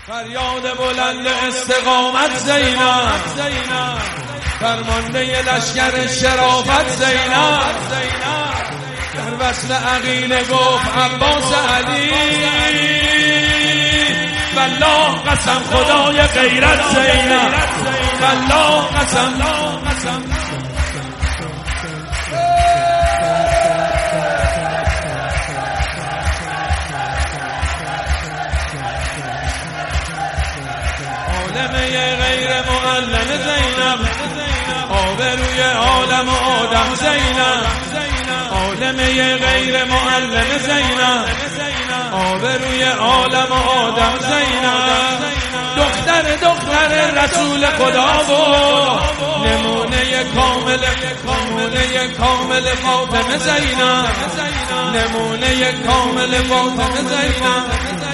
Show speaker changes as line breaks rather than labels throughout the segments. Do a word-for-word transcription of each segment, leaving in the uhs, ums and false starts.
فریاد بلند استقامت زینب، فرمانده لشکر شرافت زینب، در وصل عقیله گفت عباس علی، والله قسم خدای غیرت زینب، والله قسم. عالمه غیر معلم زینب، آبروی عالم و آدم زینب، عالمه غیر معلم زینب، آبروی عالم و آدم زینب، دختر دختر رسول خدا و نمونه کامل نمونه کامل فاطمه زینب، نمونه کامل فاطمه زینب.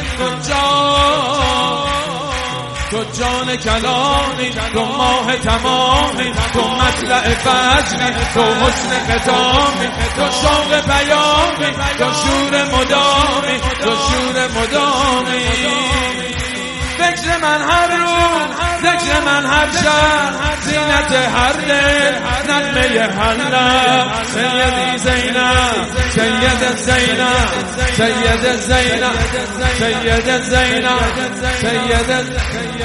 کجا تو جان کلامی، تو ماه تمامی، تو مطلع فجری، تو حسن ختامی، تو شوق پیامی، تو شور مدامی، تو شور مدامی. فکر من هر روز، ذکر من هر شب، زینت هر دل، نغمه هر لب. سیدی زینب، سید زینب، سید زینب، سید زینب، سید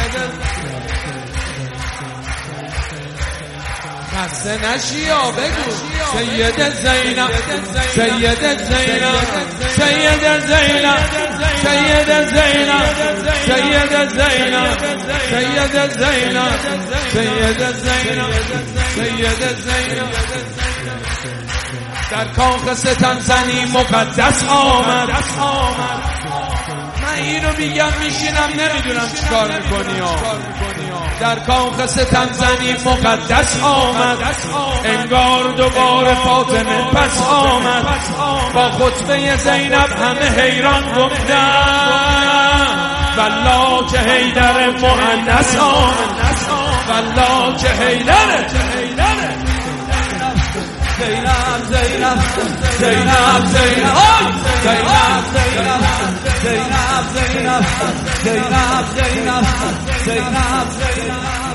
خسته نشی یا بگو سید زینب، سید زینب، سید زینب، سید زینب، سید زینب، سید زینب، سید زینب، سید زینب. در کاخ ستم زنی مقدس آمد. من اینو میگم میشینم نمیدونم چیکار میکنی ها. در کاخ ستم زنی مقدس آمد، انگار دوباره فاطمه پس آمد. با خطبه زینب همه حیران گفتن والله که حیدر مؤنث آمد، والله که حیدر. زینب زینب زینب زینب زینب زینب زینب زینب زینب زینب زینب زینب